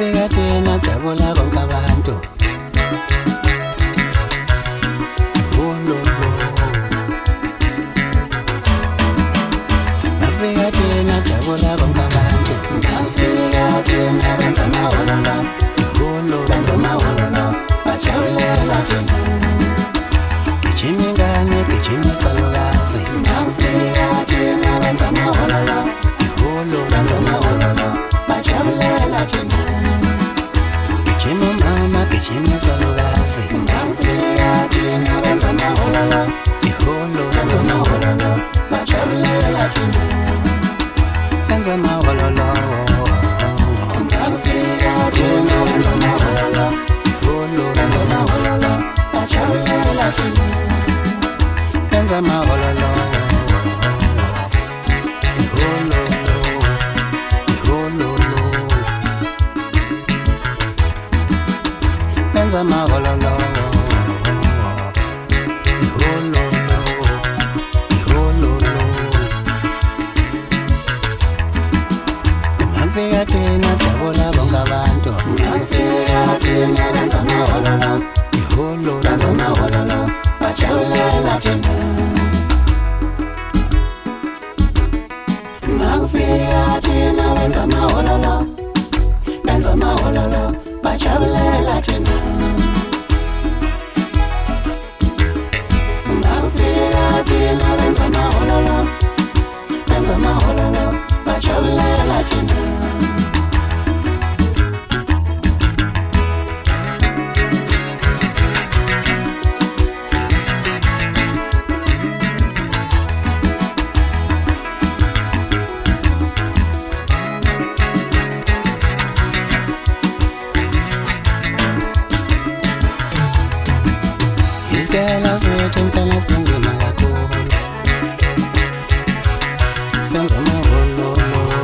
Nafika thina jabula bonke abantu. Nafika thina jabula bonke abantu. Nafika thina benza amaholo. Benza amaholo. Bajabulela thina. Gijima ingane, gijima salukazi. Nafika thina benza amaholo. Benza amaholo. Bajabulela thina. Gijima mama, gijima salukazi. Nafika thina benza amaholo. Benza amaholo. Bajabulela thina. Benza amaholo. Nafika thina benza amaholo. Benza amaholo. Bajabulela thina. Benza amaholo. Benza amaholo. Nafika thina jabula bonke abantu. Nafika thina benza amaholo. Benza amaholo. Bajabulela thina. Nafika thina benza amaholo. Benza amaholo. Bajabulela thina. Nafika thina benza amaholo. Benza amaholo. Bajabulela thina. Iskela zethu mfana singima kakhulu. Senza amaholo.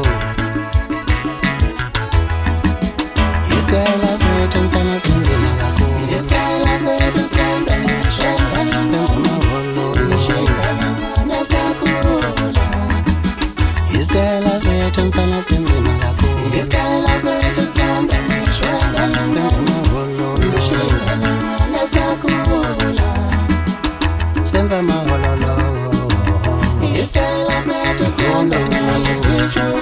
Iskela zethu mfana singima kakhulu. Iskela zethu senda nishengana. Senza amaholo. Nishengana nesakhula. Iskela zethu mfana singima kakhulu. Iskela zethu senda nishengana. Senza amaholo. Nishengana nesakhula. Senza amaholo. Iskela zethu senda nishengana.